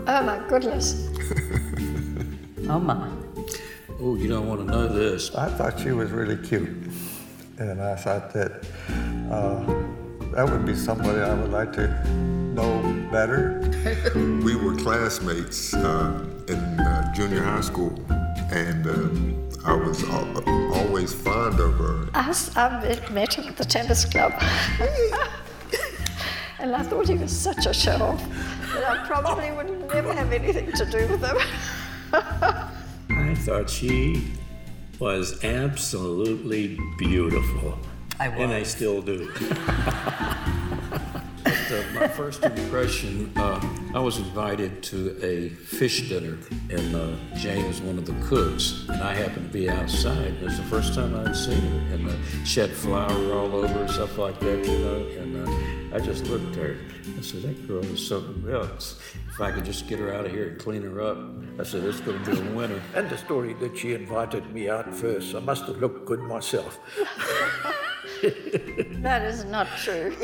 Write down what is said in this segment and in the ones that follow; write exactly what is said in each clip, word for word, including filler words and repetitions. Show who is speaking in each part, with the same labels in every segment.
Speaker 1: Oh, my goodness.
Speaker 2: Oh, my.
Speaker 3: Oh, you don't want to know this.
Speaker 4: I thought she was really cute. And I thought that uh, that would be somebody I would like to know better.
Speaker 5: We were classmates uh, in uh, junior high school, and uh, I was al- always fond of her.
Speaker 1: I, was, I met him at the tennis club. And I thought he was such a show-off that I probably would never have anything to do with him.
Speaker 3: I thought she was absolutely beautiful.
Speaker 2: I was.
Speaker 3: And I still do. But, uh, my first impression, uh, I was invited to a fish dinner, and uh, Jane was one of the cooks, and I happened to be outside. It was the first time I'd seen her, and uh, she had flour all over her, stuff like that, you know, and uh, I just looked at her. I said, that girl is something else. If I could just get her out of here and clean her up, I said, it's going to be a winner.
Speaker 6: And the story that she invited me out first, I must have looked good myself.
Speaker 1: That is not true.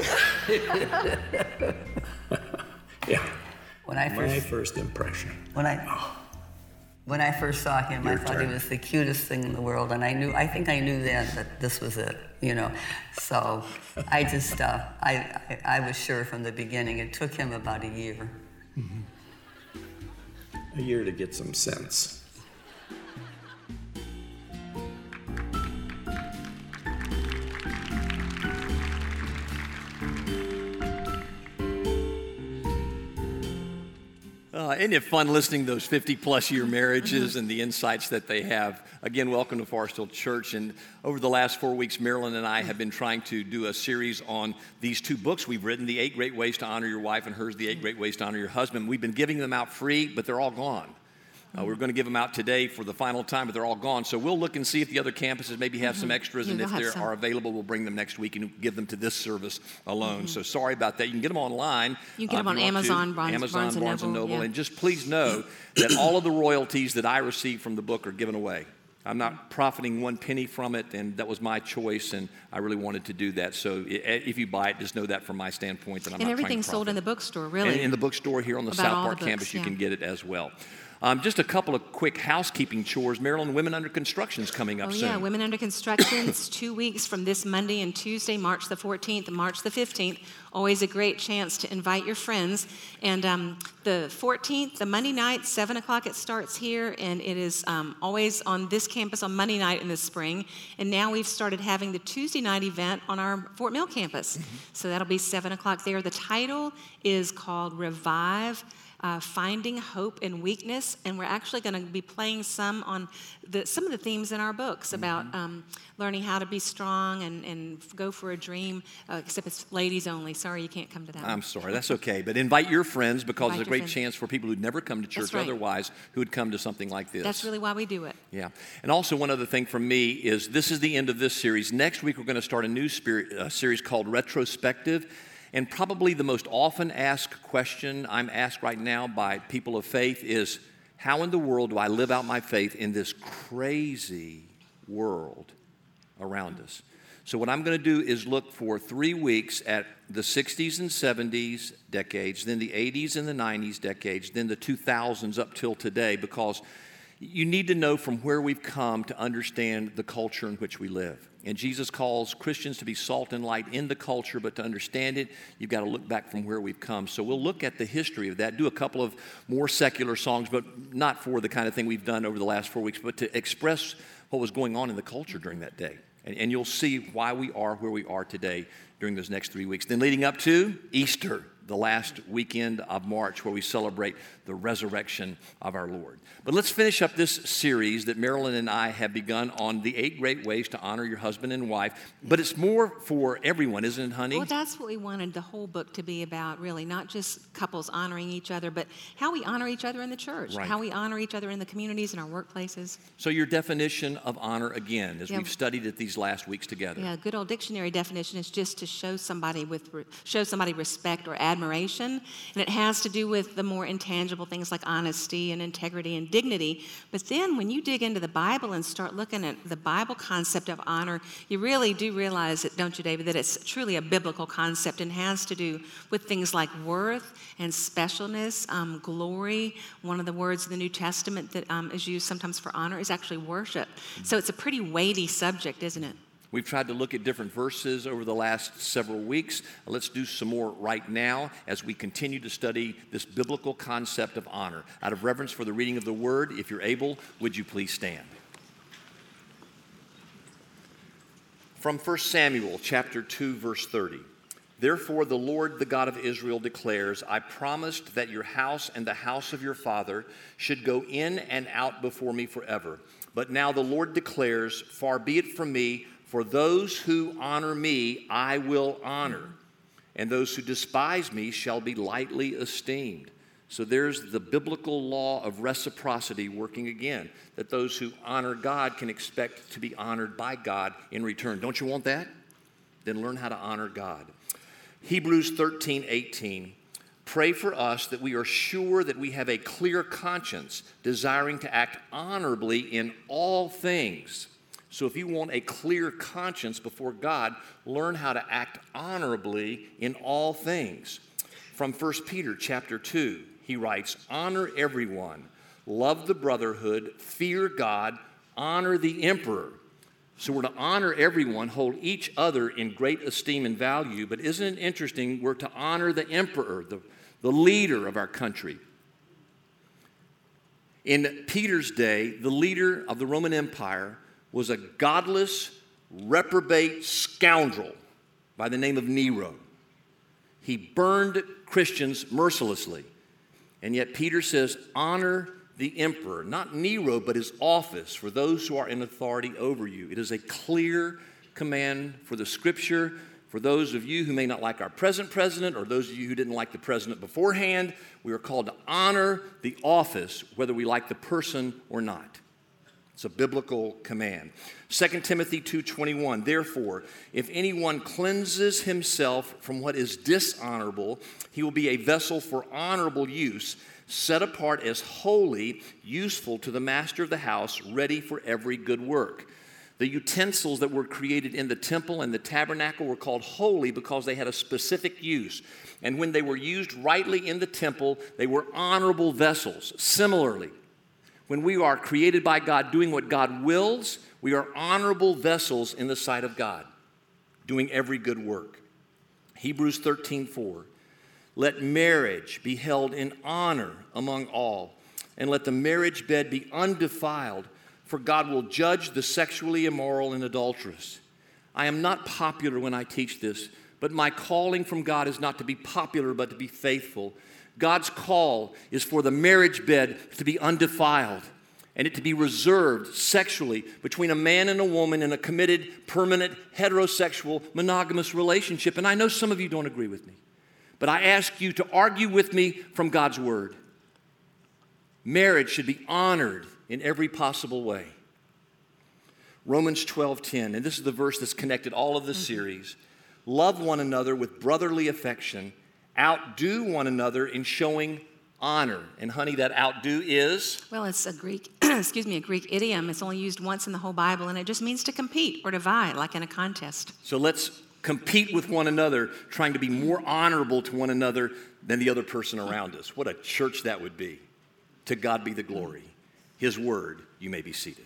Speaker 3: Yeah.
Speaker 2: When I first,
Speaker 3: My first impression.
Speaker 2: when I, when I first saw him,
Speaker 3: Your
Speaker 2: I thought
Speaker 3: turn.
Speaker 2: he was the cutest thing in the world, and I knew, I think I knew then that this was it, you know. So I just, uh, I, I, I was sure from the beginning. It took him about a year.
Speaker 3: A year to get some sense.
Speaker 7: Uh, isn't it fun listening to those fifty-plus year marriages and the insights that they have? Again, welcome to Forest Hill Church. And over the last four weeks, Marilyn and I have been trying to do a series on these two books we've written, The Eight Great Ways to Honor Your Wife, and hers, The Eight Great Ways to Honor Your Husband. We've been giving them out free, but they're all gone. Uh, we're going to give them out today for the final time, but they're all gone. So we'll look and see if the other campuses maybe have some extras,
Speaker 8: Yeah,
Speaker 7: and if
Speaker 8: they'll
Speaker 7: they
Speaker 8: have some.
Speaker 7: are available, we'll bring them next week and give them to this service alone. So sorry about that. You can get them online.
Speaker 8: You can get
Speaker 7: uh,
Speaker 8: them
Speaker 7: if
Speaker 8: on
Speaker 7: want to.
Speaker 8: Amazon, Barnes-
Speaker 7: Amazon,
Speaker 8: Barnes and
Speaker 7: Barnes and
Speaker 8: Noble,
Speaker 7: Noble.
Speaker 8: yeah.
Speaker 7: And just please know that all of the royalties that I receive from the book are given away. I'm not profiting one penny from it, and that was my choice, and I really wanted to do that. So i- if you buy it, just know that from my standpoint that I'm
Speaker 8: And
Speaker 7: not trying to
Speaker 8: everything's sold in the
Speaker 7: profit.
Speaker 8: bookstore, really.
Speaker 7: And in the bookstore here on the
Speaker 8: About
Speaker 7: South
Speaker 8: all
Speaker 7: Park
Speaker 8: the books,
Speaker 7: campus, you
Speaker 8: yeah.
Speaker 7: can get it as well. Um, just a couple of quick housekeeping chores. Maryland, Women Under Construction is coming up
Speaker 8: Oh,
Speaker 7: soon.
Speaker 8: yeah, Women Under Construction. It's two weeks from this Monday and Tuesday, March the fourteenth and March the fifteenth. Always a great chance to invite your friends. And um, the fourteenth, the Monday night, seven o'clock it starts here, and it is um, always on this campus on Monday night in the spring. And now we've started having the Tuesday night event on our Fort Mill campus.
Speaker 7: Mm-hmm.
Speaker 8: So that'll be seven o'clock there. The title is called Revive. Uh, finding hope in weakness, and we're actually going to be playing some on the, some of the themes in our books about um, learning how to be strong and, and go for a dream, uh, except it's ladies only. Sorry, you can't come to that.
Speaker 7: I'm
Speaker 8: one.
Speaker 7: sorry, that's okay. But invite your friends because
Speaker 8: Invite
Speaker 7: it's a
Speaker 8: your
Speaker 7: great
Speaker 8: friends.
Speaker 7: chance for people who'd never come to church
Speaker 8: That's right.
Speaker 7: otherwise who would come to something like this.
Speaker 8: That's really why we do it.
Speaker 7: Yeah. And also one other thing from me is this is the end of this series. Next week we're going to start a new spirit, uh, series called Retrospective. And probably the most often asked question I'm asked right now by people of faith is, how in the world do I live out my faith in this crazy world around us? So what I'm going to do is look for three weeks at the sixties and seventies decades, then the eighties and the nineties decades, then the two thousands up till today, because you need to know from where we've come to understand the culture in which we live. And Jesus calls Christians to be salt and light in the culture, but to understand it, you've got to look back from where we've come. So we'll look at the history of that, do a couple of more secular songs, but not for the kind of thing we've done over the last four weeks, but to express what was going on in the culture during that day. And, and you'll see why we are where we are today during those next three weeks. Then leading up to Easter, the last weekend of March, where we celebrate the resurrection of our Lord. But let's finish up this series that Marilyn and I have begun on the eight great ways to honor your husband and wife. But it's more for everyone, isn't it, honey?
Speaker 8: Well, that's what we wanted the whole book to be about, really, not just couples honoring each other, but how we honor each other in the church,
Speaker 7: Right.
Speaker 8: how we honor each other in the communities and our workplaces.
Speaker 7: So your definition of honor, again, as
Speaker 8: Yeah.
Speaker 7: we've studied it these last weeks together.
Speaker 8: Yeah, a good old dictionary definition is just to show somebody with re- show somebody respect or admiration admiration, and it has to do with the more intangible things like honesty and integrity and dignity. But then when you dig into the Bible and start looking at the Bible concept of honor, you really do realize it, don't you, David, that it's truly a biblical concept and has to do with things like worth and specialness, um, glory. One of the words in the New Testament that um, is used sometimes for honor is actually worship. So it's a pretty weighty subject, isn't it?
Speaker 7: We've tried to look at different verses over the last several weeks. Let's do some more right now as we continue to study this biblical concept of honor. Out of reverence for the reading of the Word, if you're able, would you please stand? From First Samuel chapter two, verse thirty. Therefore the Lord, the God of Israel, declares, I promised that your house and the house of your father should go in and out before me forever. But now the Lord declares, far be it from me, for those who honor me, I will honor, and those who despise me shall be lightly esteemed. So there's the biblical law of reciprocity working again, that those who honor God can expect to be honored by God in return. Don't you want that? Then learn how to honor God. Hebrews thirteen eighteen. Pray for us that we are sure that we have a clear conscience, desiring to act honorably in all things. So if you want a clear conscience before God, learn how to act honorably in all things. From First Peter chapter two, he writes, honor everyone, love the brotherhood, fear God, honor the emperor. So we're to honor everyone, hold each other in great esteem and value. But isn't it interesting, we're to honor the emperor, the, the leader of our country. In Peter's day, the leader of the Roman Empire was a godless, reprobate scoundrel by the name of Nero. He burned Christians mercilessly. And yet Peter says, honor the emperor, not Nero, but his office, for those who are in authority over you. It is a clear command for the Scripture. For those of you who may not like our present president, or those of you who didn't like the president beforehand, we are called to honor the office, whether we like the person or not. It's a biblical command. Second Timothy two twenty-one, therefore, if anyone cleanses himself from what is dishonorable, he will be a vessel for honorable use, set apart as holy, useful to the master of the house, ready for every good work. The utensils that were created in the temple and the tabernacle were called holy because they had a specific use. And when they were used rightly in the temple, they were honorable vessels. Similarly, when we are created by God doing what God wills, we are honorable vessels in the sight of God, doing every good work. Hebrews thirteen four. Let marriage be held in honor among all, and let the marriage bed be undefiled, for God will judge the sexually immoral and adulterous. I am not popular when I teach this, but my calling from God is not to be popular, but to be faithful. God's call is for the marriage bed to be undefiled and it to be reserved sexually between a man and a woman in a committed, permanent, heterosexual, monogamous relationship. And I know some of you don't agree with me, but I ask you to argue with me from God's word. Marriage should be honored in every possible way. Romans twelve ten, and this is the verse that's connected all of the series. Love one another with brotherly affection. Outdo one another in showing honor. And honey, that outdo is?
Speaker 8: Well, it's a Greek, excuse me, a Greek idiom. It's only used once in the whole Bible, and it just means to compete or to vie, like in a contest.
Speaker 7: So let's compete with one another, trying to be more honorable to one another than the other person around us. What a church that would be. To God be the glory. His word, you may be seated.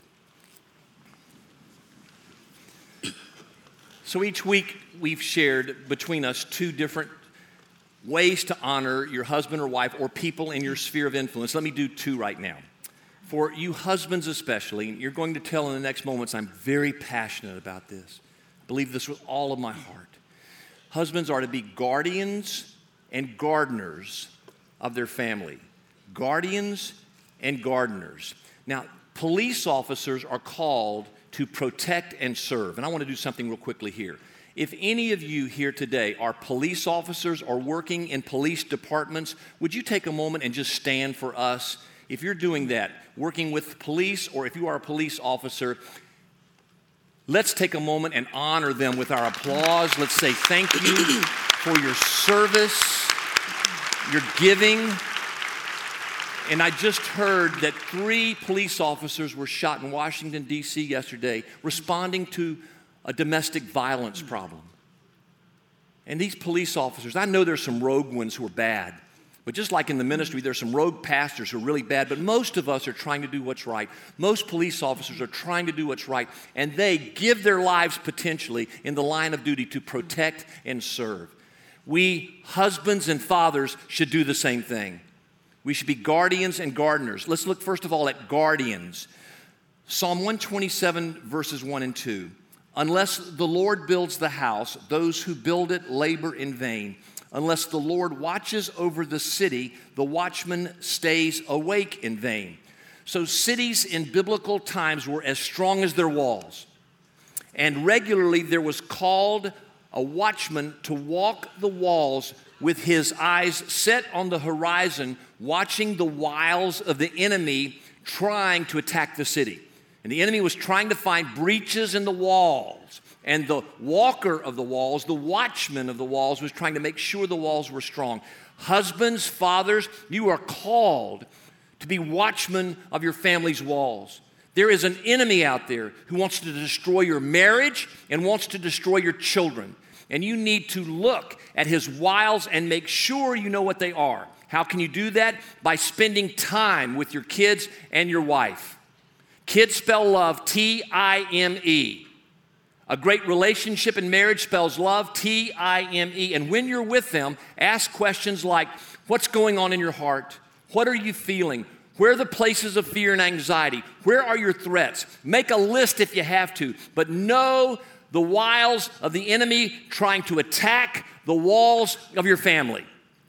Speaker 7: So each week we've shared between us two different ways to honor your husband or wife or people in your sphere of influence. Let me do two right now. For you husbands especially, you're going to tell in the next moments, I'm very passionate about this. I believe this with all of my heart. Husbands are to be guardians and gardeners of their family. Guardians and gardeners. Now, police officers are called to protect and serve. And I want to do something real quickly here. If any of you here today are police officers or working in police departments, would you take a moment and just stand for us? If you're doing that, working with police, or if you are a police officer, let's take a moment and honor them with our applause. Let's say thank you for your service. You're giving. And I just heard that three police officers were shot in Washington, D C yesterday, responding to a domestic violence problem. And these police officers, I know there's some rogue ones who are bad, but just like in the ministry, there's some rogue pastors who are really bad, but most of us are trying to do what's right. Most police officers are trying to do what's right, and they give their lives potentially in the line of duty to protect and serve. We, husbands and fathers, should do the same thing. We should be guardians and gardeners. Let's look first of all at guardians. Psalm one twenty-seven, verses one and two. Unless the Lord builds the house, those who build it labor in vain. Unless the Lord watches over the city, the watchman stays awake in vain. So cities in biblical times were as strong as their walls. And regularly there was called a watchman to walk the walls with his eyes set on the horizon, watching the wiles of the enemy trying to attack the city. And the enemy was trying to find breaches in the walls. And the walker of the walls, the watchman of the walls, was trying to make sure the walls were strong. Husbands, fathers, you are called to be watchmen of your family's walls. There is an enemy out there who wants to destroy your marriage and wants to destroy your children. And you need to look at his wiles and make sure you know what they are. How can you do that? By spending time with your kids and your wife. Kids spell love, T I M E. A great relationship in marriage spells love, T I M E. And when you're with them, ask questions like, what's going on in your heart? What are you feeling? Where are the places of fear and anxiety? Where are your threats? Make a list if you have to, but know the wiles of the enemy trying to attack the walls of your family.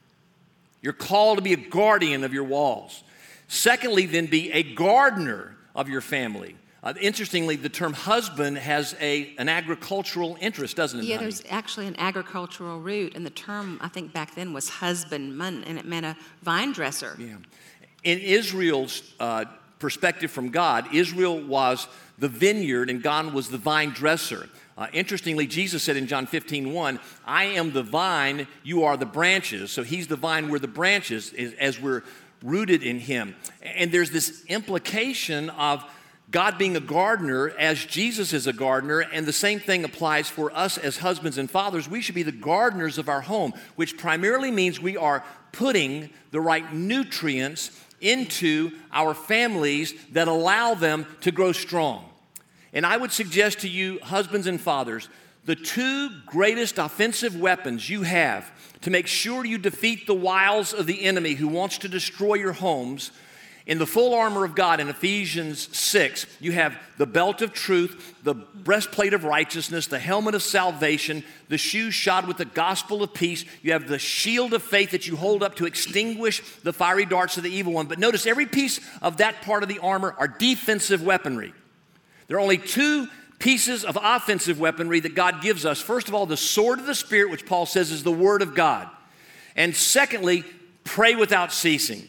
Speaker 7: You're called to be a guardian of your walls. Secondly, then, be a gardener of your family. Uh, interestingly, the term husband has a, an agricultural interest, doesn't it?
Speaker 8: Yeah,
Speaker 7: honey?
Speaker 8: there's actually an agricultural root, and the term, I think back then, was husbandman, and it meant a vine dresser.
Speaker 7: Yeah. In Israel's uh, perspective from God, Israel was the vineyard and God was the vine dresser. Uh, interestingly, Jesus said in John fifteen one, I am the vine, you are the branches. So he's the vine, we're the branches, as we're rooted in him. And there's this implication of God being a gardener as Jesus is a gardener, and the same thing applies for us as husbands and fathers. We should be the gardeners of our home, which primarily means we are putting the right nutrients into our families that allow them to grow strong. And I would suggest to you, husbands and fathers, the two greatest offensive weapons you have to make sure you defeat the wiles of the enemy who wants to destroy your homes. In the full armor of God in Ephesians six, you have the belt of truth, the breastplate of righteousness, the helmet of salvation, the shoes shod with the gospel of peace. You have the shield of faith that you hold up to extinguish the fiery darts of the evil one. But notice every piece of that part of the armor are defensive weaponry. There are only two pieces of offensive weaponry that God gives us. First of all, the sword of the Spirit, which Paul says is the word of God. And secondly, pray without ceasing.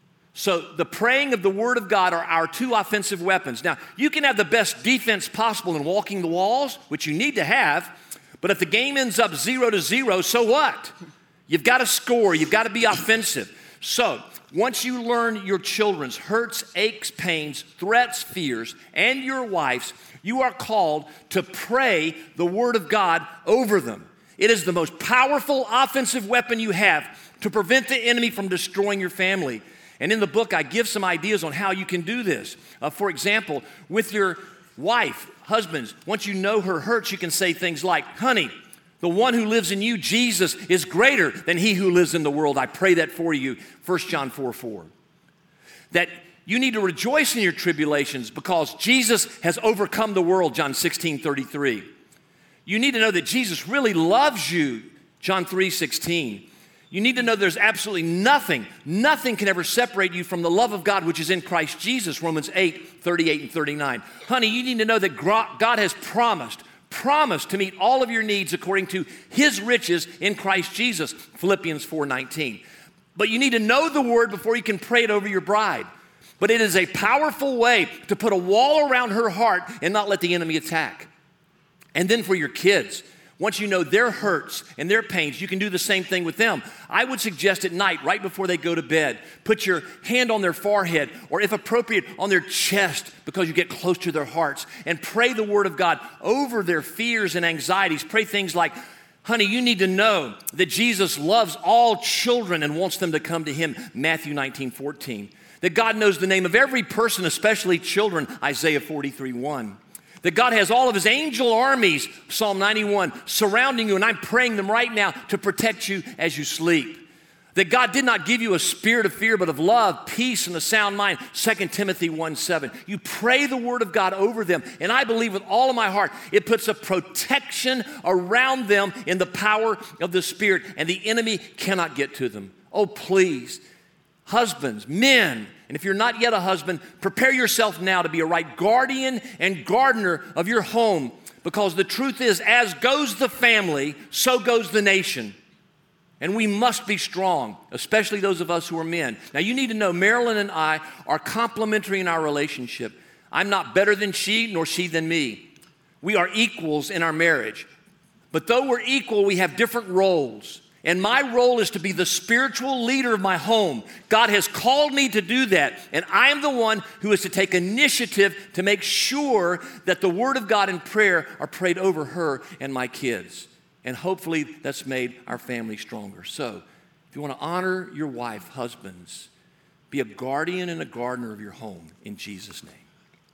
Speaker 7: So the praying of the word of God are our two offensive weapons. Now, you can have the best defense possible in walking the walls, which you need to have, but if the game ends up zero to zero, so what? You've got to score. You've got to be offensive. So once you learn your children's hurts, aches, pains, threats, fears, and your wife's, you are called to pray the word of God over them. It is the most powerful offensive weapon you have to prevent the enemy from destroying your family. And in the book, I give some ideas on how you can do this. Uh, for example, with your wife, husbands, once you know her hurts, you can say things like, honey, the one who lives in you, Jesus, is greater than he who lives in the world. I pray that for you, First John four four. That you need to rejoice in your tribulations because Jesus has overcome the world, John sixteen thirty-three. You need to know that Jesus really loves you, John three sixteen. You need to know there's absolutely nothing, nothing can ever separate you from the love of God which is in Christ Jesus, Romans eight thirty-eight and thirty-nine. Honey, you need to know that God has promised, promised to meet all of your needs according to his riches in Christ Jesus, Philippians four nineteen. But you need to know the word before you can pray it over your bride. But it is a powerful way to put a wall around her heart and not let the enemy attack. And then for your kids, once you know their hurts and their pains, you can do the same thing with them. I would suggest at night, right before they go to bed, put your hand on their forehead, or if appropriate, on their chest, because you get close to their hearts, and pray the word of God over their fears and anxieties. Pray things like, honey, you need to know that Jesus loves all children and wants them to come to him, Matthew nineteen fourteen. That God knows the name of every person, especially children, Isaiah forty-three one. That God has all of his angel armies, Psalm ninety-one, surrounding you, and I'm praying them right now to protect you as you sleep. That God did not give you a spirit of fear, but of love, peace, and a sound mind, Second Timothy one seven. You pray the word of God over them, and I believe with all of my heart, it puts a protection around them in the power of the Spirit, and the enemy cannot get to them. Oh, please, husbands, men, and if you're not yet a husband, prepare yourself now to be a right guardian and gardener of your home, because the truth is, as goes the family, so goes the nation. And we must be strong, especially those of us who are men. Now, you need to know Marilyn and I are complementary in our relationship. I'm not better than she, nor she than me. We are equals in our marriage. But though we're equal, we have different roles. And my role is to be the spiritual leader of my home. God has called me to do that, and I am the one who is to take initiative to make sure that the word of God and prayer are prayed over her and my kids. And hopefully that's made our family stronger. So if you want to honor your wife, husbands, be a guardian and a gardener of your home in Jesus' name.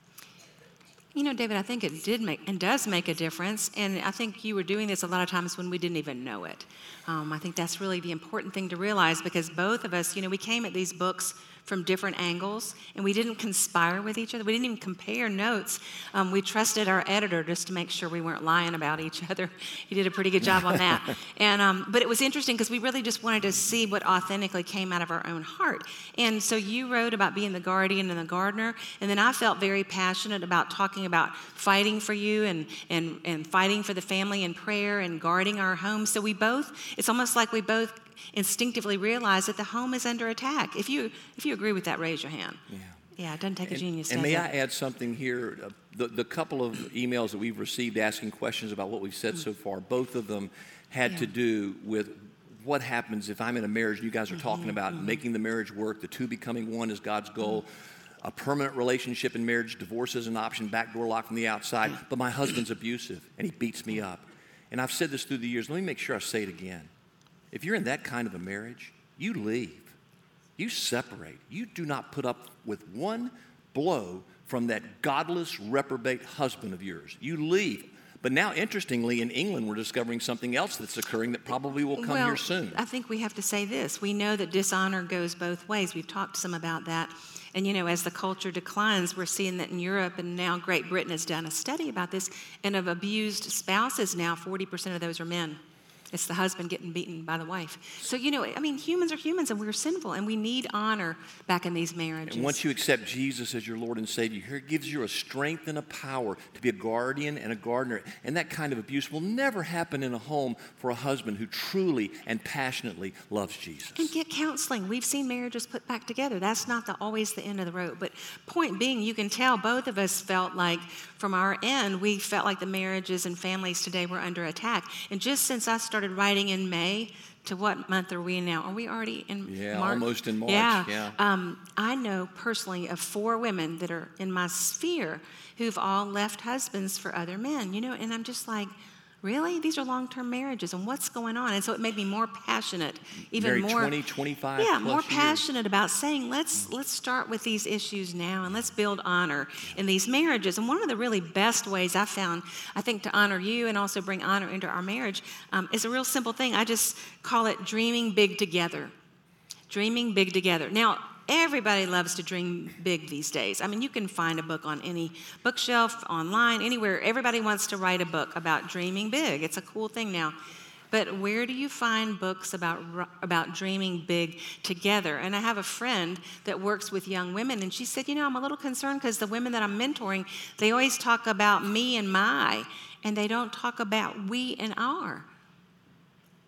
Speaker 8: You know, David, I think it did make and does make a difference, and I think you were doing this a lot of times when we didn't even know it. Um, I think that's really the important thing to realize, because both of us, you know, we came at these books from different angles, and we didn't conspire with each other. We didn't even compare notes. Um, we trusted our editor just to make sure we weren't lying about each other. He did a pretty good job on that. And um, but it was interesting because we really just wanted to see what authentically came out of our own heart. And so you wrote about being the guardian and the gardener, and then I felt very passionate about talking about fighting for you and and and fighting for the family in prayer and guarding our home. So we both, it's almost like we both instinctively realize that the home is under attack. If you if you agree with that, raise your hand. Yeah, yeah, it doesn't take
Speaker 7: and,
Speaker 8: a genius.
Speaker 7: And may
Speaker 8: it?
Speaker 7: I add something here? Uh, the, the couple of emails that we've received asking questions about what we've said mm-hmm. so far, both of them had yeah. to do with what happens if I'm in a marriage and you guys are mm-hmm, talking about mm-hmm. making the marriage work, the two becoming one is God's goal. Mm-hmm. A permanent relationship in marriage, divorce is an option, backdoor lock from the outside, but my husband's abusive and he beats me up. And I've said this through the years. Let me make sure I say it again. If you're in that kind of a marriage, you leave. You separate. You do not put up with one blow from that godless, reprobate husband of yours. You leave. But now, interestingly, in England, we're discovering something else that's occurring that probably will come
Speaker 8: well,
Speaker 7: here soon.
Speaker 8: I think we have to say this. We know that dishonor goes both ways. We've talked some about that. And, you know, as the culture declines, we're seeing that in Europe, and now Great Britain has done a study about this, and of abused spouses now, forty percent of those are men. It's the husband getting beaten by the wife. So, you know, I mean, humans are humans, and we're sinful, and we need honor back in these marriages.
Speaker 7: And once you accept Jesus as your Lord and Savior, He gives you a strength and a power to be a guardian and a gardener. And that kind of abuse will never happen in a home for a husband who truly and passionately loves Jesus.
Speaker 8: And get counseling. We've seen marriages put back together. That's not the, always the end of the road. But point being, you can tell both of us felt like, from our end, we felt like the marriages and families today were under attack. And just since I started writing in May, to what month are we in now? Are we already in
Speaker 7: yeah,
Speaker 8: March?
Speaker 7: Almost in March.
Speaker 8: Yeah.
Speaker 7: yeah.
Speaker 8: Um, I know personally of four women that are in my sphere who've all left husbands for other men, you know, and I'm just like, really? These are long-term marriages, and what's going on? And so it made me more passionate, even
Speaker 7: Married
Speaker 8: more
Speaker 7: twenty, twenty-five
Speaker 8: yeah,
Speaker 7: plus
Speaker 8: more
Speaker 7: years.
Speaker 8: passionate about saying, let's let's start with these issues now, and let's build honor in these marriages. And one of the really best ways I found, I think, to honor you and also bring honor into our marriage um, is a real simple thing. I just call it dreaming big together. Dreaming big together. Now, everybody loves to dream big these days. I mean, you can find a book on any bookshelf, online, anywhere. Everybody wants to write a book about dreaming big. It's a cool thing now. But where do you find books about about dreaming big together? And I have a friend that works with young women, and she said, you know, I'm a little concerned because the women that I'm mentoring, they always talk about me and my, and they don't talk about we and our.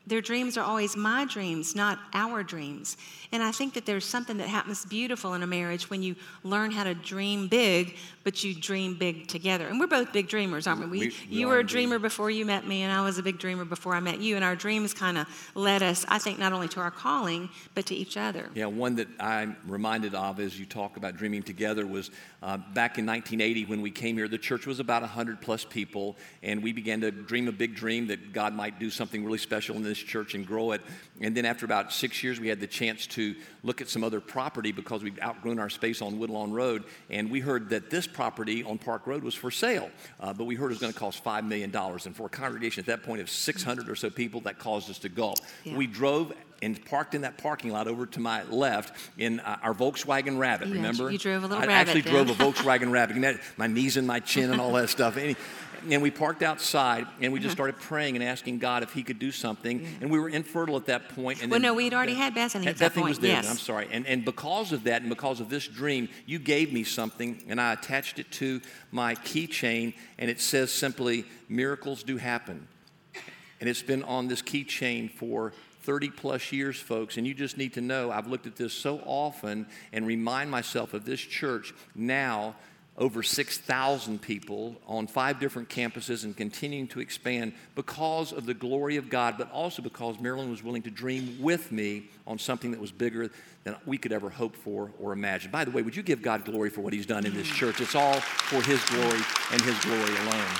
Speaker 8: their dreams are always my dreams, not our dreams. And I think that there's something that happens beautiful in a marriage when you learn how to dream big, but you dream big together. And we're both big dreamers, aren't we? we,
Speaker 7: we, we
Speaker 8: you were a
Speaker 7: indeed.
Speaker 8: dreamer before you met me, and I was a big dreamer before I met you. And our dreams kind of led us, I think, not only to our calling, but to each other.
Speaker 7: Yeah, one that I'm reminded of as you talk about dreaming together was uh, back in nineteen eighty when we came here. The church was about one hundred plus people, and we began to dream a big dream that God might do something really special in this church and grow it. And then after about six years, we had the chance to look at some other property because we'd outgrown our space on Woodlawn Road, and we heard that this property on Park Road was for sale, uh, but we heard it was going to cost five million dollars, and for a congregation at that point of six hundred or so people, that caused us to gulp.
Speaker 8: Yeah.
Speaker 7: We drove and parked in that parking lot over to my left in uh, our Volkswagen Rabbit,
Speaker 8: Yeah,
Speaker 7: remember?
Speaker 8: you drove a little
Speaker 7: I
Speaker 8: Rabbit
Speaker 7: actually
Speaker 8: then.
Speaker 7: drove a Volkswagen Rabbit. You know, my knees in my chin and all that stuff. And, and we parked outside, and we just started praying and asking God if he could do something. And we were infertile at that point. And
Speaker 8: Well,
Speaker 7: then
Speaker 8: no, we'd already had Bethany at that
Speaker 7: Bethany
Speaker 8: point,
Speaker 7: was there.
Speaker 8: yes.
Speaker 7: I'm sorry. And, and because of that and because of this dream, you gave me something, and I attached it to my keychain, and it says simply, miracles do happen. And it's been on this keychain for thirty plus years, folks, and you just need to know I've looked at this so often and remind myself of this church now, over six thousand people on five different campuses and continuing to expand because of the glory of God, but also because Marilyn was willing to dream with me on something that was bigger than we could ever hope for or imagine. By the way, would you give God glory for what he's done in this church? It's all for his glory and his glory alone.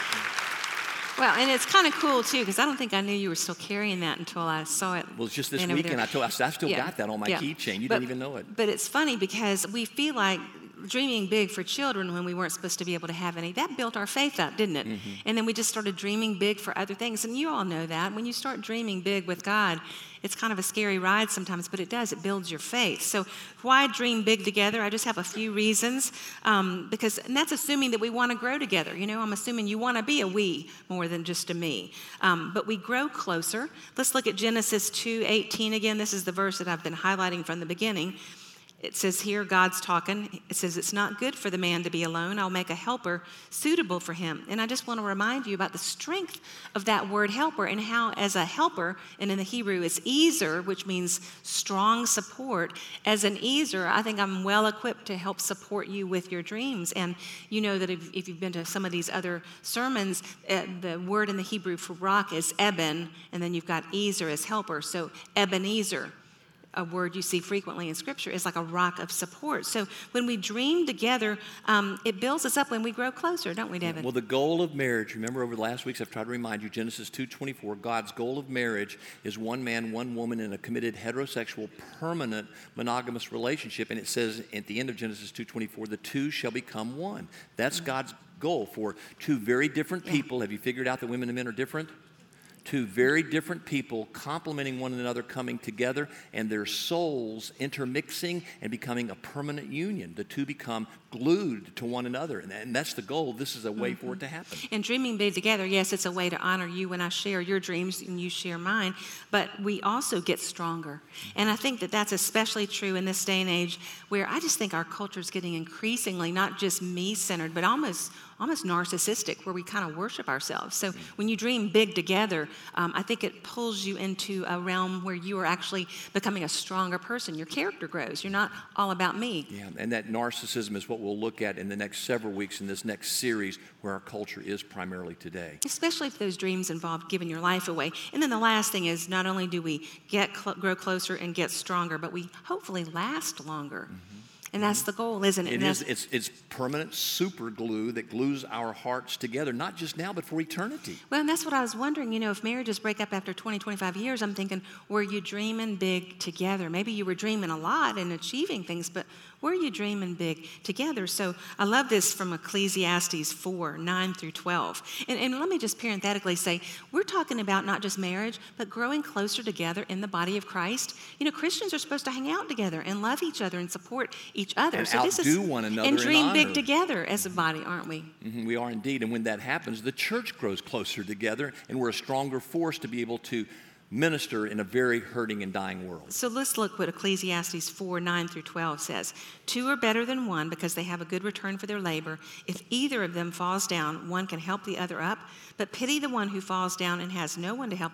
Speaker 8: Well, and it's kind of cool, too, because I don't think I knew you were still carrying that until I saw it.
Speaker 7: Well, it's just this
Speaker 8: laying over
Speaker 7: weekend.
Speaker 8: there.
Speaker 7: I told I still
Speaker 8: Yeah,
Speaker 7: got that on my
Speaker 8: yeah.
Speaker 7: keychain. You
Speaker 8: But-
Speaker 7: didn't even know it.
Speaker 8: But it's funny because we feel like dreaming big for children when we weren't supposed to be able to have any, that built our faith up, didn't it?
Speaker 7: Mm-hmm.
Speaker 8: And then we just started dreaming big for other things. And you all know that. When you start dreaming big with God, it's kind of a scary ride sometimes, but it does. It builds your faith. So why dream big together? I just have a few reasons. Um, because, and that's assuming that we want to grow together. You know, I'm assuming you want to be a we more than just a me. Um, but we grow closer. Let's look at Genesis two eighteen again. This is the verse that I've been highlighting from the beginning. It says here, God's talking. It says, it's not good for the man to be alone. I'll make a helper suitable for him. And I just want to remind you about the strength of that word helper and how as a helper, and in the Hebrew it's ezer, which means strong support. As an ezer, I think I'm well equipped to help support you with your dreams. And you know that if, if you've been to some of these other sermons, uh, the word in the Hebrew for rock is eben, and then you've got ezer as helper. So Ebenezer, a word you see frequently in Scripture, is like a rock of support. So when we dream together, um, it builds us up when we grow closer, don't we, David?
Speaker 7: Well, the goal of marriage, remember over the last weeks I've tried to remind you, Genesis two twenty-four, God's goal of marriage is one man, one woman in a committed, heterosexual, permanent, monogamous relationship. And it says at the end of Genesis two twenty-four, the two shall become one. That's mm-hmm. God's goal for two very different people. Yeah. Have you figured out that women and men are different? Two very different people complementing one another, coming together, and their souls intermixing and becoming a permanent union. The two become glued to one another, and, and that's the goal. This is a way mm-hmm. for it to happen.
Speaker 8: And dreaming big together, yes, it's a way to honor you when I share your dreams and you share mine, but we also get stronger. And I think that that's especially true in this day and age where I just think our culture is getting increasingly not just me-centered, but almost almost narcissistic, where we kind of worship ourselves. So when you dream big together, um, I think it pulls you into a realm where you are actually becoming a stronger person. Your character grows. You're not all about me.
Speaker 7: Yeah, and that narcissism is what we'll look at in the next several weeks in this next series where our culture is primarily today.
Speaker 8: Especially if those dreams involve giving your life away. And then the last thing is not only do we get cl- grow closer and get stronger, but we hopefully last longer. Mm-hmm. And that's the goal, isn't it?
Speaker 7: It is. It's, it's permanent super glue that glues our hearts together, not just now, but for eternity.
Speaker 8: Well, and that's what I was wondering. You know, if marriages break up after twenty, twenty-five years, I'm thinking, were you dreaming big together? Maybe you were dreaming a lot and achieving things, but were you dreaming big together? So I love this from Ecclesiastes four, nine through twelve. And, and let me just parenthetically say, we're talking about not just marriage, but growing closer together in the body of Christ. You know, Christians are supposed to hang out together and love each other and support each other.
Speaker 7: And
Speaker 8: so this
Speaker 7: outdo
Speaker 8: is,
Speaker 7: one another
Speaker 8: and dream
Speaker 7: in
Speaker 8: big
Speaker 7: honor.
Speaker 8: together as a body, aren't we?
Speaker 7: Mm-hmm, we are indeed. And when that happens, the church grows closer together, and we're a stronger force to be able to minister in a very hurting and dying world.
Speaker 8: So let's look what Ecclesiastes four, nine through twelve says. Two are better than one because they have a good return for their labor. If either of them falls down, one can help the other up, but pity the one who falls down and has no one to help them up.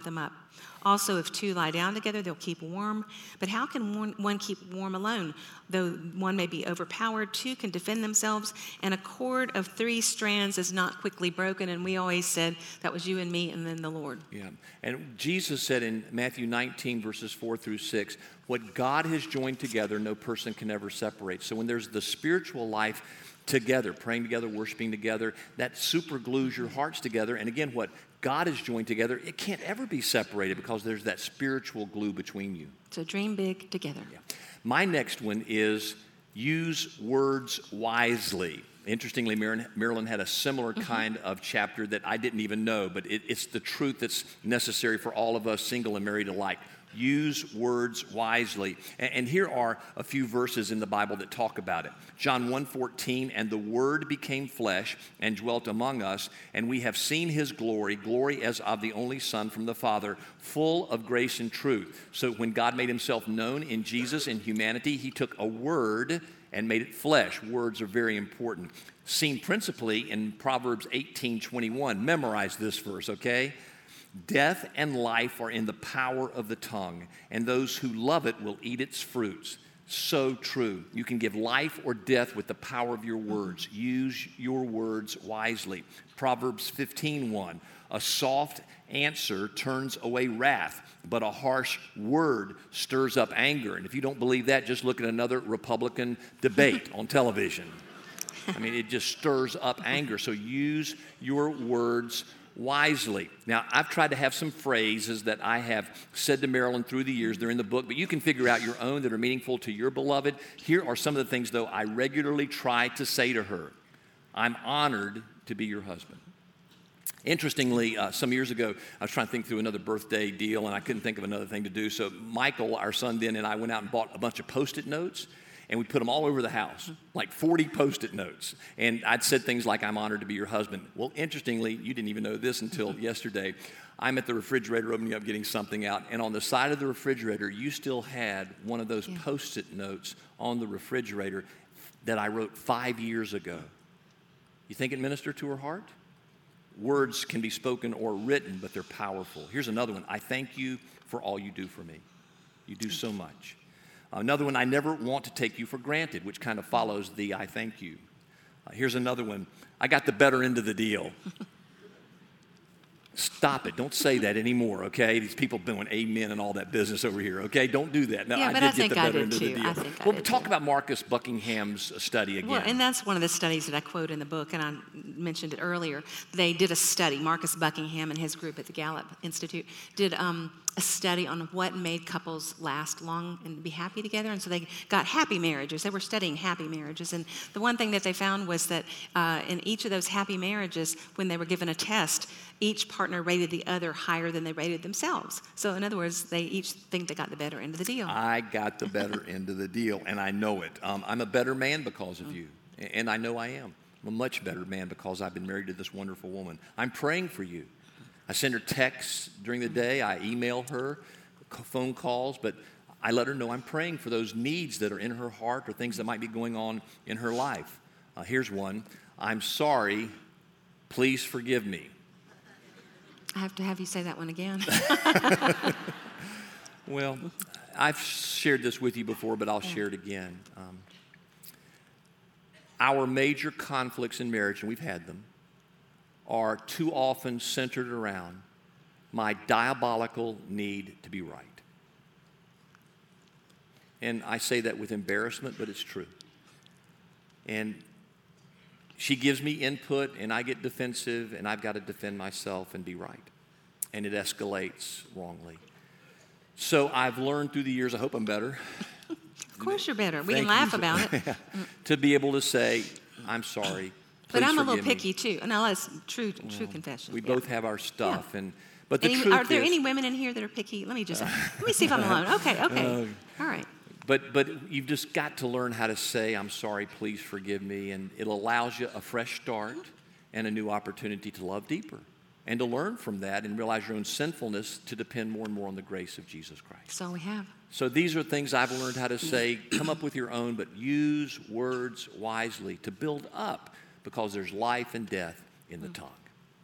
Speaker 8: Also, if two lie down together, they'll keep warm. But how can one, one keep warm alone? Though one may be overpowered, two can defend themselves. And a cord of three strands is not quickly broken. And we always said that was you and me and then the Lord.
Speaker 7: Yeah. And Jesus said in Matthew nineteen, verses four through six, what God has joined together, no person can ever separate. So when there's the spiritual life together, praying together, worshiping together, that super glues your hearts together. And again, what God has joined together, it can't ever be separated because there's that spiritual glue between you.
Speaker 8: So dream big together.
Speaker 7: Yeah. My next one is use words wisely. Interestingly, Marilyn had a similar mm-hmm. kind of chapter that I didn't even know, but it, it's the truth that's necessary for all of us, single and married alike. Use words wisely. And, and here are a few verses in the Bible that talk about it. John one fourteen, and the Word became flesh and dwelt among us, and we have seen His glory, glory as of the only Son from the Father, full of grace and truth. So when God made Himself known in Jesus, in humanity, He took a word and made it flesh. Words are very important. Seen principally in Proverbs eighteen twenty-one. Memorize this verse, okay? Death and life are in the power of the tongue, and those who love it will eat its fruits. So true. You can give life or death with the power of your words. Use your words wisely. Proverbs fifteen one. A soft answer turns away wrath, but a harsh word stirs up anger. And if you don't believe that, just look at another Republican debate on television. I mean, it just stirs up anger. So use your words wisely. Now, I've tried to have some phrases that I have said to Marilyn through the years. They're in the book, but you can figure out your own that are meaningful to your beloved. Here are some of the things, though, I regularly try to say to her. I'm honored to be your husband. Interestingly, uh, some years ago, I was trying to think through another birthday deal, and I couldn't think of another thing to do. So Michael, our son then, and I went out and bought a bunch of Post-it notes, and we put them all over the house, like forty Post-it notes. And I'd said things like, I'm honored to be your husband. Well, interestingly, you didn't even know this until yesterday. I'm at the refrigerator opening up, getting something out, and on the side of the refrigerator, you still had one of those yeah. Post-it notes on the refrigerator that I wrote five years ago. You think it ministered to her heart? Words can be spoken or written, but they're powerful. Here's another one. I thank you for all you do for me. You do so much. Another one, I never want to take you for granted, which kind of follows the I thank you. Uh, here's another one. I got the better end of the deal. Stop it. Don't say that anymore, okay? These people doing amen and all that business over here, okay? Don't do that. No,
Speaker 8: yeah,
Speaker 7: I
Speaker 8: but
Speaker 7: did
Speaker 8: I think
Speaker 7: get the
Speaker 8: I
Speaker 7: better
Speaker 8: did
Speaker 7: end
Speaker 8: too.
Speaker 7: of the deal.
Speaker 8: I think I
Speaker 7: well,
Speaker 8: did
Speaker 7: talk
Speaker 8: too.
Speaker 7: about Marcus Buckingham's study again.
Speaker 8: Well, and that's one of the studies that I quote in the book, and I mentioned it earlier. They did a study. Marcus Buckingham and his group at the Gallup Institute did um, a study on what made couples last long and be happy together. And so they got happy marriages. They were studying happy marriages. And the one thing that they found was that uh, in each of those happy marriages, when they were given a test, each partner rated the other higher than they rated themselves. So in other words, they each think they got the better end of the deal.
Speaker 7: I got the better end of the deal, and I know it. Um, I'm a better man because of you, and I know I am. I'm a much better man because I've been married to this wonderful woman. I'm praying for you. I send her texts during the day. I email her, phone calls, but I let her know I'm praying for those needs that are in her heart or things that might be going on in her life. Uh, here's one. I'm sorry. Please forgive me.
Speaker 8: I have to have you say that one again.
Speaker 7: Well, I've shared this with you before, but I'll share it again. Um, our major conflicts in marriage, and we've had them, are too often centered around my diabolical need to be right. And I say that with embarrassment, but it's true. And she gives me input, and I get defensive, and I've got to defend myself and be right. And it escalates wrongly. So I've learned through the years, I hope I'm better.
Speaker 8: Of course you're better. We
Speaker 7: Thank
Speaker 8: can laugh
Speaker 7: you.
Speaker 8: about it.
Speaker 7: To be able to say, I'm sorry.
Speaker 8: But
Speaker 7: Please
Speaker 8: I'm a little
Speaker 7: forgive me.
Speaker 8: picky too. No, that's true, true confession.
Speaker 7: We
Speaker 8: yeah.
Speaker 7: both have our stuff, yeah. and but the
Speaker 8: any,
Speaker 7: truth
Speaker 8: are there
Speaker 7: is,
Speaker 8: any women in here that are picky? Let me just let me see if I'm alone. Okay, okay,
Speaker 7: uh,
Speaker 8: all right.
Speaker 7: But but you've just got to learn how to say, I'm sorry, please forgive me, and it allows you a fresh start and a new opportunity to love deeper and to learn from that and realize your own sinfulness to depend more and more on the grace of Jesus Christ.
Speaker 8: That's all we have.
Speaker 7: So these are things I've learned how to say. Come up with your own, but use words wisely to build up, because there's life and death in the tongue.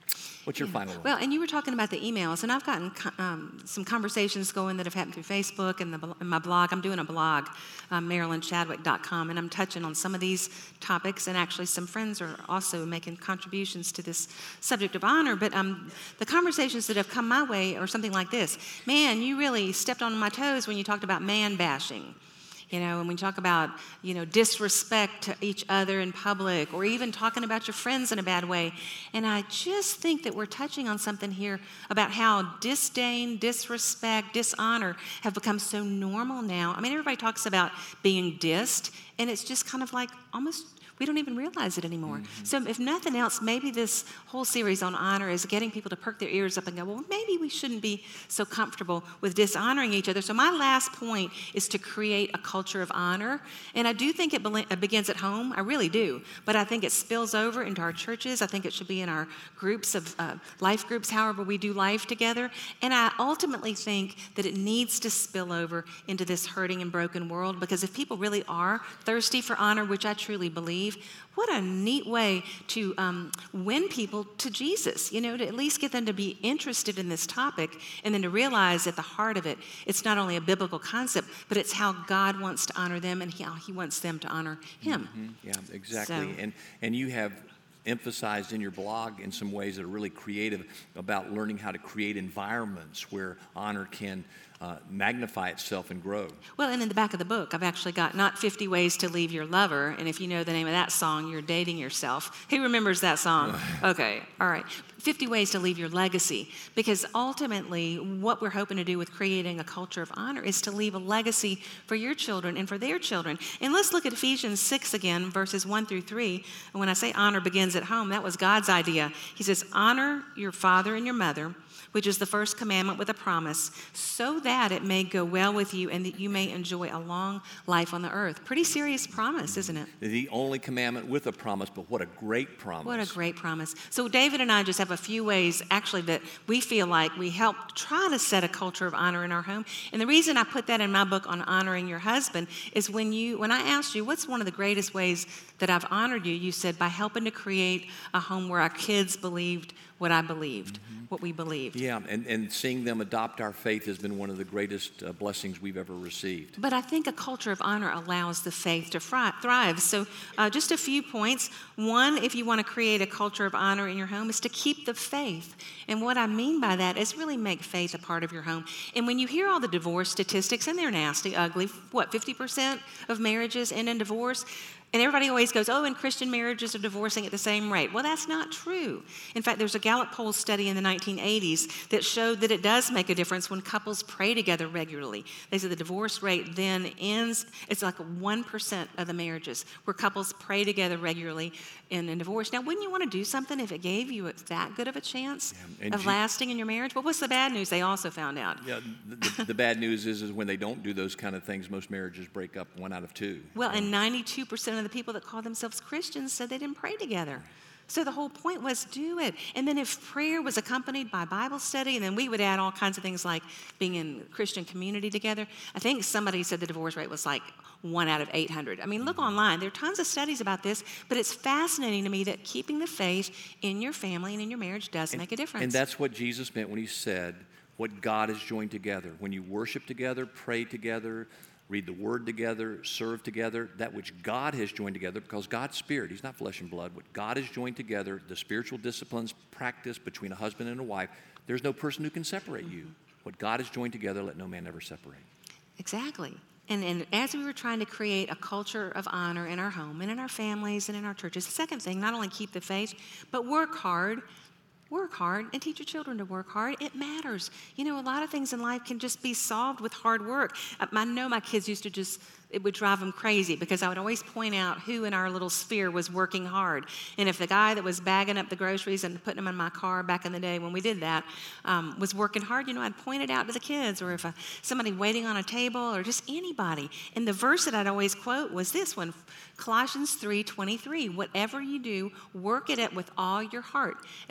Speaker 7: What's your final word?
Speaker 8: Well, and you were talking about the emails, and I've gotten um, some conversations going that have happened through Facebook and, the, and my blog. I'm doing a blog, um, marilyn chadwick dot com, and I'm touching on some of these topics, and actually some friends are also making contributions to this subject of honor. But um, the conversations that have come my way are something like this. Man, you really stepped on my toes when you talked about man bashing. You know, and we talk about, you know, disrespect to each other in public, or even talking about your friends in a bad way. And I just think that we're touching on something here about how disdain, disrespect, dishonor have become so normal now. I mean, everybody talks about being dissed, and it's just kind of like almost, we don't even realize it anymore. Mm-hmm. So if nothing else, maybe this whole series on honor is getting people to perk their ears up and go, well, maybe we shouldn't be so comfortable with dishonoring each other. So my last point is to create a culture of honor. And I do think it be- begins at home. I really do. But I think it spills over into our churches. I think it should be in our groups of uh, life groups, however we do life together. And I ultimately think that it needs to spill over into this hurting and broken world, because if people really are thirsty for honor, which I truly believe, what a neat way to um, win people to Jesus, you know, to at least get them to be interested in this topic, and then to realize at the heart of it, it's not only a biblical concept, but it's how God wants to honor them and how he wants them to honor him.
Speaker 7: Mm-hmm. Yeah, exactly.
Speaker 8: So,
Speaker 7: and and you have emphasized in your blog in some ways that are really creative about learning how to create environments where honor can uh, magnify itself and grow.
Speaker 8: Well, and in the back of the book, I've actually got not fifty ways to leave your lover. And if you know the name of that song, you're dating yourself. Who remembers that song? Okay, all right. fifty ways to leave your legacy. Because ultimately, what we're hoping to do with creating a culture of honor is to leave a legacy for your children and for their children. And let's look at Ephesians six again, verses one through three. And when I say honor begins at home, that was God's idea. He says, honor your father and your mother, which is the first commandment with a promise, so that it may go well with you and that you may enjoy a long life on the earth. Pretty serious promise, isn't it?
Speaker 7: The only commandment with a promise, but what a great promise.
Speaker 8: What a great promise. So David and I just have a few ways, actually, that we feel like we help try to set a culture of honor in our home. And the reason I put that in my book on honoring your husband is when you, when I asked you, what's one of the greatest ways that I've honored you, you said, by helping to create a home where our kids believed what I believed, mm-hmm. what we believed.
Speaker 7: Yeah, and, and seeing them adopt our faith has been one of the greatest uh, blessings we've ever received.
Speaker 8: But I think a culture of honor allows the faith to fri- thrive. So uh, just a few points. One, if you want to create a culture of honor in your home, is to keep the faith. And what I mean by that is really make faith a part of your home. And when you hear all the divorce statistics, and they're nasty, ugly, what, fifty percent of marriages end in divorce? And everybody always goes, oh, and Christian marriages are divorcing at the same rate. Well, that's not true. In fact, there's a Gallup poll study in the nineteen eighties that showed that it does make a difference when couples pray together regularly. They said the divorce rate then ends, it's like one percent of the marriages where couples pray together regularly in a divorce. Now, wouldn't you want to do something if it gave you that good of a chance yeah, of G- lasting in your marriage? Well, what's the bad news they also found out?
Speaker 7: Yeah, the, the, the bad news is, is when they don't do those kind of things, most marriages break up one out of two.
Speaker 8: Well, and ninety-two percent of the people that call themselves Christians said they didn't pray together. So the whole point was do it. And then if prayer was accompanied by Bible study, and then we would add all kinds of things like being in Christian community together. I think somebody said the divorce rate was like one out of eight hundred. I mean, look online. There are tons of studies about this, but it's fascinating to me that keeping the faith in your family and in your marriage does
Speaker 7: and,
Speaker 8: make a difference.
Speaker 7: And that's what Jesus meant when he said, what God has joined together. When you worship together, pray together, read the word together, serve together, that which God has joined together, because God's spirit, he's not flesh and blood, what God has joined together, the spiritual disciplines practiced between a husband and a wife, there's no person who can separate you. What God has joined together, let no man ever separate.
Speaker 8: Exactly. And, and as we were trying to create a culture of honor in our home and in our families and in our churches, the second thing, not only keep the faith, but work hard. Work hard and teach your children to work hard. It matters. You know, a lot of things in life can just be solved with hard work. I know my kids used to just, it would drive them crazy because I would always point out who in our little sphere was working hard. And if the guy that was bagging up the groceries and putting them in my car back in the day when we did that um, was working hard, you know, I'd point it out to the kids. Or if a, somebody waiting on a table or just anybody. And the verse that I'd always quote was this one, Colossians three twenty-three. Whatever you do, work at it with all your heart as working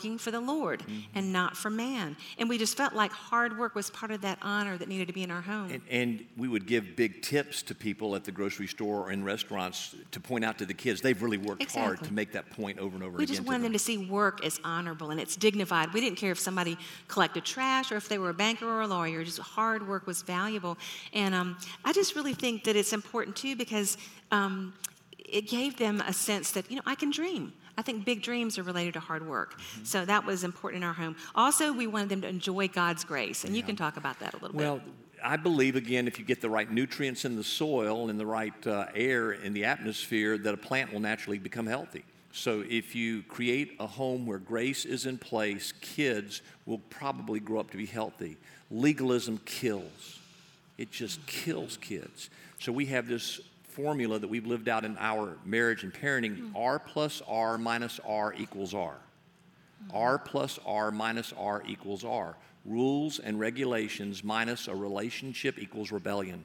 Speaker 8: working for the Lord mm-hmm. and not for man. And we just felt like hard work was part of that honor that needed to be in our home.
Speaker 7: And, and we would give big tips to people at the grocery store or in restaurants to point out to the kids they've really worked
Speaker 8: exactly.
Speaker 7: hard to make that point over and over
Speaker 8: we
Speaker 7: again.
Speaker 8: We just wanted them to see work as honorable and it's dignified. We didn't care if somebody collected trash or if they were a banker or a lawyer. Just hard work was valuable. And um, I just really think that it's important too because um, it gave them a sense that, you know, I can dream. I think big dreams are related to hard work. Mm-hmm. So that was important in our home. Also, we wanted them to enjoy God's grace. And yeah. you can talk about that a little
Speaker 7: well,
Speaker 8: bit.
Speaker 7: Well, I believe, again, if you get the right nutrients in the soil and the right uh, air in the atmosphere, that a plant will naturally become healthy. So if you create a home where grace is in place, kids will probably grow up to be healthy. Legalism kills. It just kills kids. So we have this formula that we've lived out in our marriage and parenting, mm-hmm. R plus R minus R equals R. Mm-hmm. R plus R minus R equals R. Rules and regulations minus a relationship equals rebellion.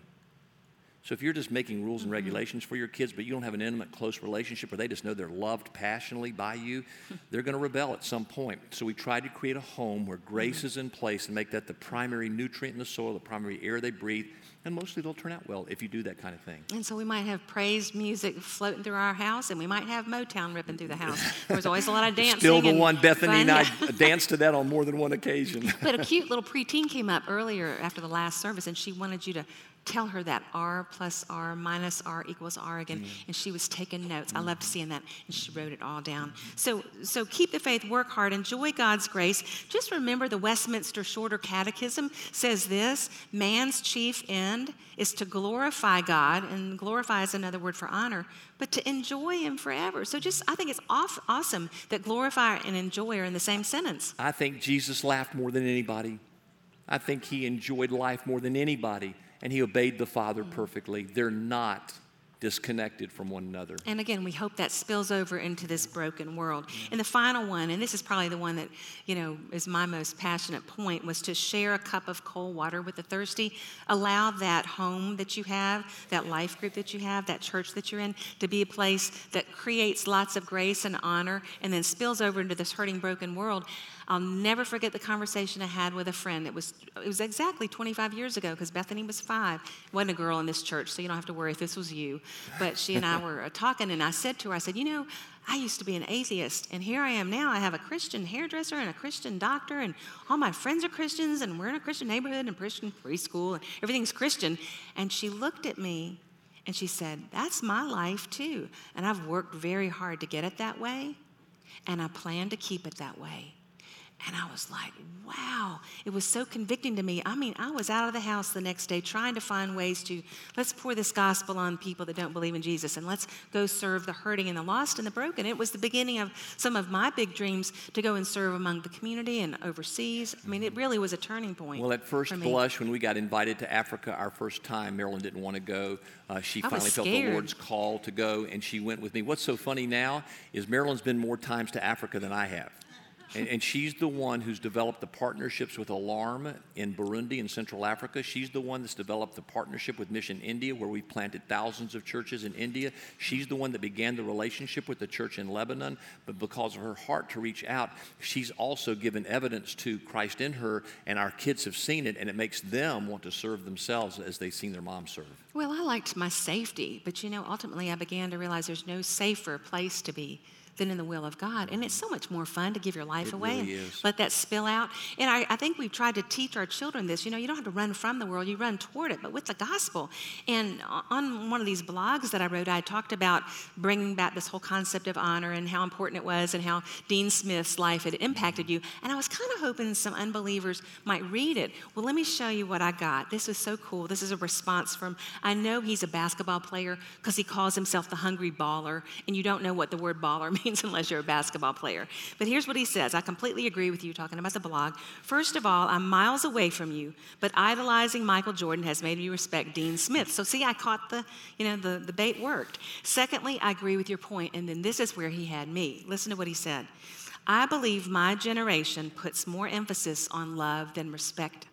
Speaker 7: So if you're just making rules and mm-hmm. regulations for your kids, but you don't have an intimate, close relationship where they just know they're loved passionately by you, they're going to rebel at some point. So we tried to create a home where grace mm-hmm. is in place and make that the primary nutrient in the soil, the primary air they breathe, and mostly they'll turn out well if you do that kind of thing.
Speaker 8: And so we might have praise music floating through our house, and we might have Motown ripping through the house. There was always a lot of dancing.
Speaker 7: Still the
Speaker 8: and
Speaker 7: one, Bethany
Speaker 8: fun.
Speaker 7: and I danced to that on more than one occasion.
Speaker 8: But a cute little preteen came up earlier after the last service, and she wanted you to tell her that R plus R minus R equals R again, mm. and she was taking notes. I loved seeing that, and she wrote it all down. So, so keep the faith, work hard, enjoy God's grace. Just remember the Westminster Shorter Catechism says this: man's chief end is to glorify God, and glorify is another word for honor, but to enjoy Him forever. So just, I think it's off, awesome that glorify and enjoy are in the same sentence.
Speaker 7: I think Jesus laughed more than anybody. I think He enjoyed life more than anybody. And He obeyed the Father perfectly. They're not disconnected from one another.
Speaker 8: And again, we hope that spills over into this broken world. And the final one, and this is probably the one that, you know, is my most passionate point, was to share a cup of cold water with the thirsty. Allow that home that you have, that life group that you have, that church that you're in, to be a place that creates lots of grace and honor and then spills over into this hurting, broken world. I'll never forget the conversation I had with a friend. It was it was exactly twenty-five years ago because Bethany was five. Wasn't a girl in this church, so you don't have to worry if this was you. But she and I were talking, and I said to her, I said, you know, I used to be an atheist, and here I am now. I have a Christian hairdresser and a Christian doctor, and all my friends are Christians, and we're in a Christian neighborhood and Christian preschool, and everything's Christian. And she looked at me, and she said, that's my life too, and I've worked very hard to get it that way, and I plan to keep it that way. And I was like, wow, it was so convicting to me. I mean, I was out of the house the next day trying to find ways to, let's pour this gospel on people that don't believe in Jesus, and let's go serve the hurting and the lost and the broken. It was the beginning of some of my big dreams to go and serve among the community and overseas. I mean, it really was a turning point.
Speaker 7: Well, at first blush, when we got invited to Africa our first time, Marilyn didn't want to go. Uh, she
Speaker 8: I
Speaker 7: finally felt the Lord's call to go, and she went with me. What's so funny now is Marilyn's been more times to Africa than I have. And, and she's the one who's developed the partnerships with Alarm in Burundi and Central Africa. She's the one that's developed the partnership with Mission India, where we've planted thousands of churches in India. She's the one that began the relationship with the church in Lebanon. But because of her heart to reach out, she's also given evidence to Christ in her, and our kids have seen it, and it makes them want to serve themselves as they've seen their mom serve.
Speaker 8: Well, I liked my safety, but you know, ultimately I began to realize there's no safer place to be than in the will of God. And it's so much more fun to give your life
Speaker 7: it
Speaker 8: away
Speaker 7: really
Speaker 8: and
Speaker 7: is.
Speaker 8: let that spill out. And I, I think we've tried to teach our children this. You know, you don't have to run from the world, you run toward it, but with the gospel. And on one of these blogs that I wrote, I talked about bringing back this whole concept of honor and how important it was and how Dean Smith's life had impacted you. And I was kind of hoping some unbelievers might read it. Well, let me show you what I got. This is so cool. This is a response from, I know he's a basketball player because he calls himself the hungry baller, and you don't know what the word baller means unless you're a basketball player. But here's what he says. I completely agree with you talking about the blog. First of all, I'm miles away from you, but idolizing Michael Jordan has made me respect Dean Smith. So see, I caught the, you know, the, the bait worked. Secondly, I agree with your point, and then this is where he had me. Listen to what he said. I believe my generation puts more emphasis on love than respect.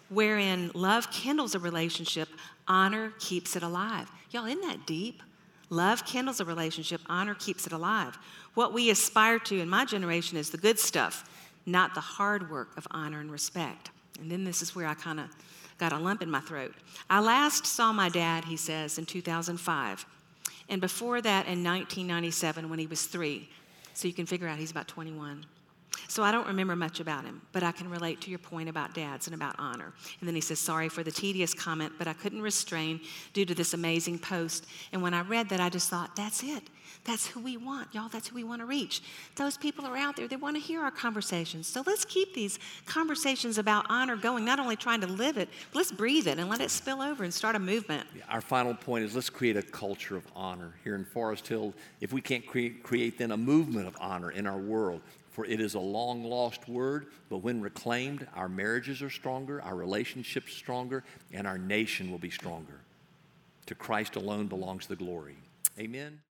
Speaker 8: Wherein love kindles a relationship, honor keeps it alive. Y'all, isn't that deep? Love kindles a relationship. Honor keeps it alive. What we aspire to in my generation is the good stuff, not the hard work of honor and respect. And then this is where I kind of got a lump in my throat. I last saw my dad, he says, in two thousand five. And before that, in nineteen ninety-seven, when he was three. So you can figure out he's about twenty-one. So I don't remember much about him, but I can relate to your point about dads and about honor. And then he says, sorry for the tedious comment, but I couldn't restrain due to this amazing post. And when I read that, I just thought, that's it. That's who we want, y'all. That's who we want to reach. Those people are out there. They want to hear our conversations. So let's keep these conversations about honor going, not only trying to live it, but let's breathe it and let it spill over and start a movement.
Speaker 7: Our final point is let's create a culture of honor here in Forest Hill. If we can't create, create then a movement of honor in our world, for it is a long-lost word, but when reclaimed, our marriages are stronger, our relationships stronger, and our nation will be stronger. To Christ alone belongs the glory. Amen.